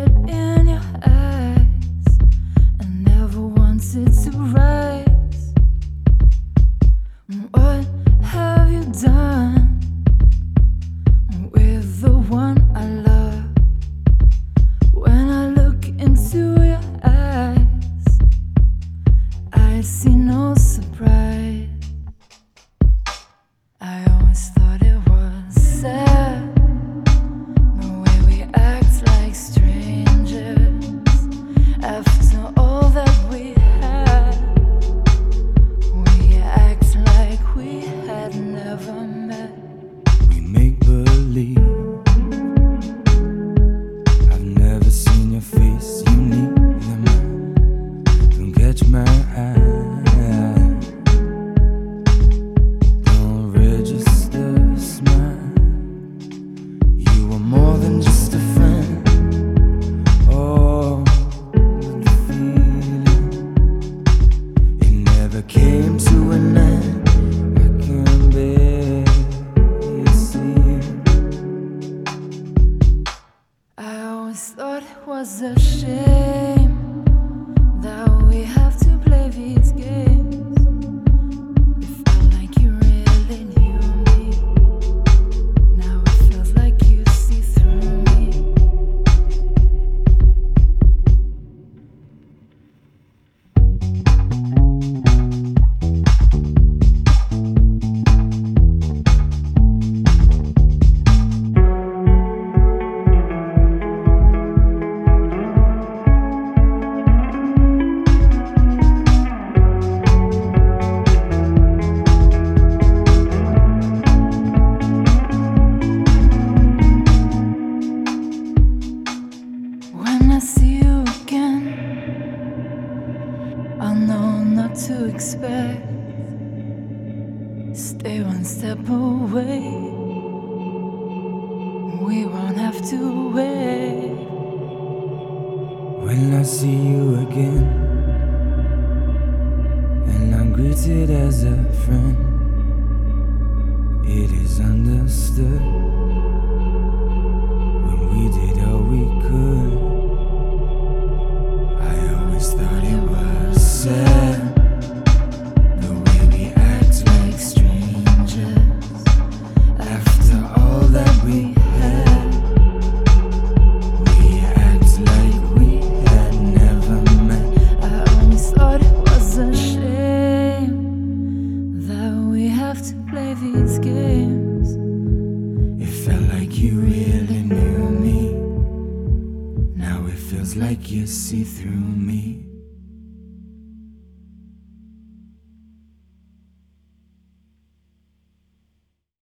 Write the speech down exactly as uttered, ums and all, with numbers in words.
it in your eyes. I never wanted to rise. What have you done with the one I love? When I look into your eyes, I see no surprise. I always thought it was sad, the way we act like strangers after all that we had. We act like we had never met. We make believe I've never seen your face, you need them. Don't catch my eye. More than just a friend. Oh, the feeling, it never came to an end. I can barely see it. I always thought it was a shame that we have to play these games. It felt like you really knew me. Now it feels like you see through me. When I see you again, I'll know not to expect. Stay one step away, we won't have to wait. When I see you again, and I'm greeted as a friend, it is understood. When we did all we could, I always thought it was sad, the way we act like strangers after all that we had. We act like we had never met. I always thought it was a shame that we have to play these games. It felt like you really knew me. Now it feels like you see through me.